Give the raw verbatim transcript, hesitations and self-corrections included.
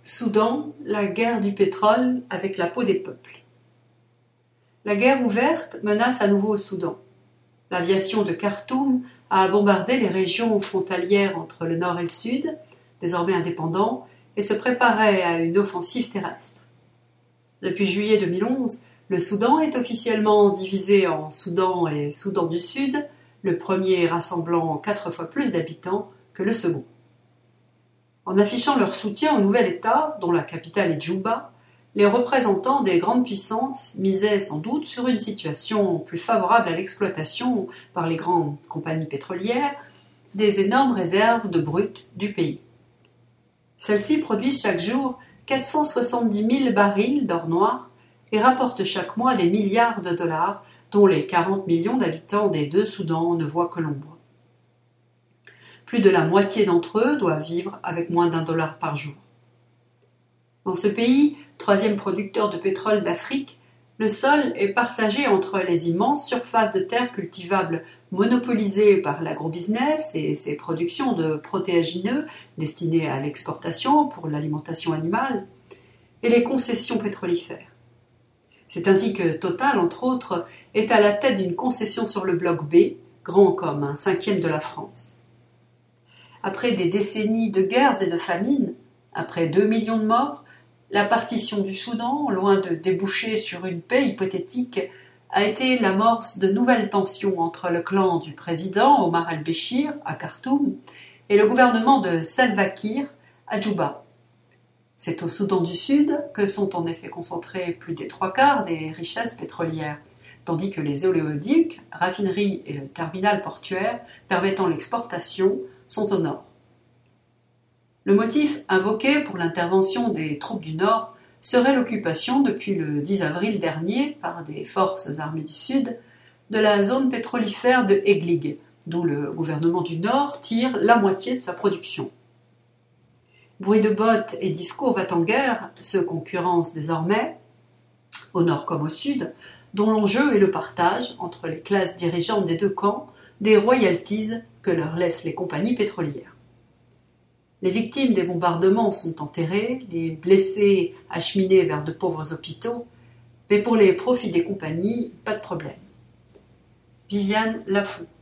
Soudan, la guerre du pétrole avec la peau des peuples. La guerre ouverte menace à nouveau au Soudan. L'aviation de Khartoum a bombardé les régions frontalières entre le nord et le sud, désormais indépendants, et se préparait à une offensive terrestre. Depuis juillet deux mille onze, le Soudan est officiellement divisé en Soudan et Soudan du Sud, le premier rassemblant quatre fois plus d'habitants que le second. En affichant leur soutien au nouvel État, dont la capitale est Djouba, les représentants des grandes puissances misaient sans doute sur une situation plus favorable à l'exploitation par les grandes compagnies pétrolières des énormes réserves de brut du pays. Celles-ci produisent chaque jour quatre cent soixante-dix mille barils d'or noir et rapportent chaque mois des milliards de dollars dont les quarante millions d'habitants des deux Soudans ne voient que l'ombre. Plus de la moitié d'entre eux doivent vivre avec moins d'un dollar par jour. Dans ce pays, troisième producteur de pétrole d'Afrique, le sol est partagé entre les immenses surfaces de terre cultivables monopolisées par l'agrobusiness et ses productions de protéagineux destinés à l'exportation pour l'alimentation animale, et les concessions pétrolifères. C'est ainsi que Total, entre autres, est à la tête d'une concession sur le bloc B, grand comme un cinquième de la France. Après des décennies de guerres et de famines, après deux millions de morts, la partition du Soudan, loin de déboucher sur une paix hypothétique, a été l'amorce de nouvelles tensions entre le clan du président Omar el-Béchir à Khartoum et le gouvernement de Salva Kiir à Djouba. C'est au Soudan du Sud que sont en effet concentrés plus des trois quarts des richesses pétrolières, tandis que les oléoducs, raffineries et le terminal portuaire permettant l'exportation sont au nord. Le motif invoqué pour l'intervention des troupes du Nord serait l'occupation depuis le dix avril dernier par des forces armées du Sud de la zone pétrolifère de Eglig, d'où le gouvernement du Nord tire la moitié de sa production. Bruit de bottes et discours va-t-en-guerre se concurrencent désormais, au nord comme au sud, dont l'enjeu est le partage, entre les classes dirigeantes des deux camps, des royalties que leur laissent les compagnies pétrolières. Les victimes des bombardements sont enterrées, les blessés acheminés vers de pauvres hôpitaux, mais pour les profits des compagnies, pas de problème. Viviane Lafont.